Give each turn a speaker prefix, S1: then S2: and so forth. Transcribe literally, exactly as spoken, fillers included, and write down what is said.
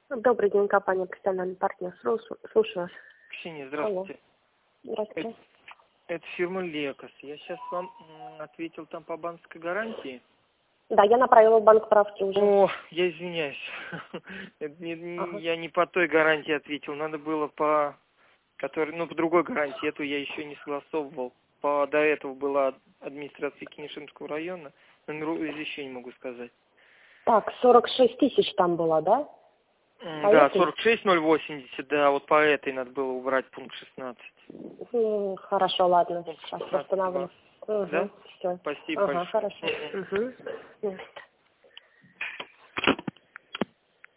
S1: Добрый день, компания «Профессиональный партнер». Слушаю, слушаю вас.
S2: Ксения, здравствуйте.
S1: Алло. Здравствуйте.
S2: Это, это фирма Лекос. Я сейчас вам м, ответил там по банковской гарантии.
S1: Да, я направила в банк справки уже.
S2: О, я извиняюсь. Это не- не-
S1: Ага.
S2: Я не по той гарантии ответил. Надо было по которой, ну, по другой гарантии. Эту я еще не согласовывал. По, до этого была администрация Кинешемского района. Номеру еще не могу сказать.
S1: Так, сорок шесть тысяч там было, да?
S2: М,
S1: По
S2: Да,
S1: этой?
S2: сорок шесть ноль восемьдесят, да, вот по этой надо было убрать пункт шестнадцать.
S1: М, Хорошо, ладно,
S2: Пункт
S1: сейчас
S2: шестнадцать у
S1: восстановлю.
S2: вас.
S1: Угу,
S2: Да?
S1: все.
S2: Спасибо
S1: Ага,
S2: большое.
S1: хорошо.
S2: Мгм.
S1: Угу. Ясно.